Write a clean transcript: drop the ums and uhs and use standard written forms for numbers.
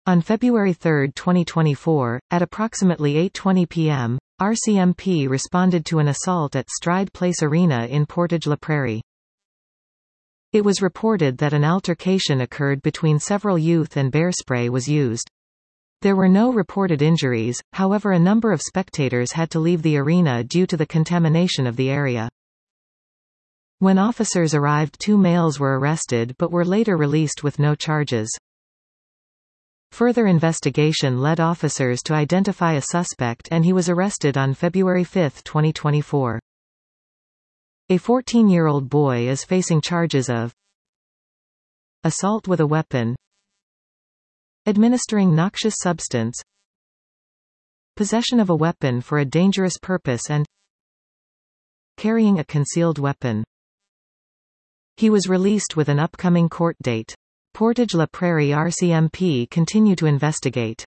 On February 3, 2024, at approximately 8:20 p.m., RCMP responded to an assault at Stride Place Arena in Portage la Prairie. It was reported that an altercation occurred between several youth and bear spray was used. There were no reported injuries, however a number of spectators had to leave the arena due to the contamination of the area. When officers arrived, 2 males were arrested but were later released with no charges. Further investigation led officers to identify a suspect and he was arrested on February 5, 2024. A 14-year-old boy is facing charges of assault with a weapon, administering noxious substance, possession of a weapon for a dangerous purpose and carrying a concealed weapon. He was released with an upcoming court date. Portage la Prairie RCMP continue to investigate.